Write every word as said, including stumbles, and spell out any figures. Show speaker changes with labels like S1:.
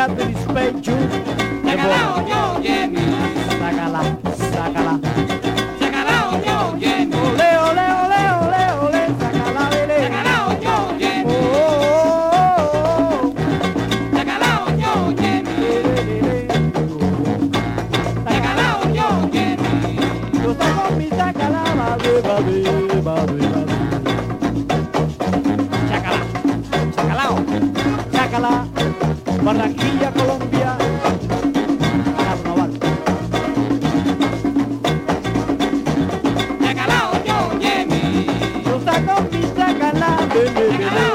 S1: got the respect you.
S2: Sácala, yo, Jenny.
S1: Sácala, sácala.
S2: Sácala, yo, Jenny.
S1: Ole, ole, ole, ole, ole, sácala, vele.
S2: Sácala, yo, Jenny.
S1: Oh, oh, oh, oh.
S2: Sácala, yo, Jenny. Sácala, yo, Jenny.
S1: Yo saco mi sácala, babe, babe, babe, babe.
S2: Sácala, sácala.
S1: Sácala, Barranquilla, Colombia. Carnaval.
S2: Sácala, yo, Jenny.
S1: Yo saco mi sácala, bebé, bebé.